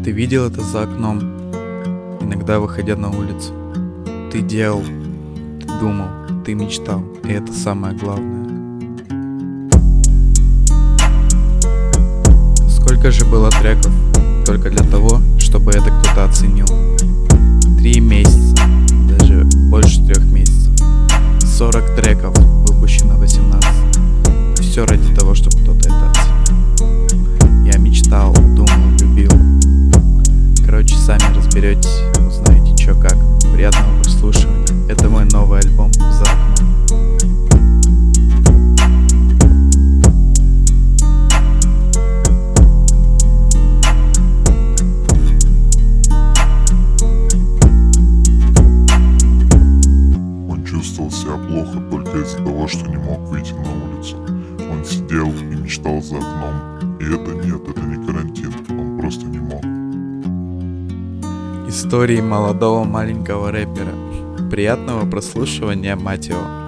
Ты видел это за окном, иногда выходя на улицу. Ты делал, ты думал, ты мечтал, и это самое главное. Сколько же было треков только для того, чтобы это кто-то оценил? 3 месяца, даже больше 3 месяцев. 40 треков, выпущено 18. Все ради того, чтобы кто-то это оценил. Я мечтал, думал, любил. Короче, сами разберетесь, узнаете чё как. Приятного прослушивания. Это мой новый альбом «За окном». Он чувствовал себя плохо только из-за того, что не мог выйти на улицу. Он сидел и мечтал за окном. И это не карантин, он просто не мог. Истории молодого маленького рэпера. Приятного прослушивания, Матео.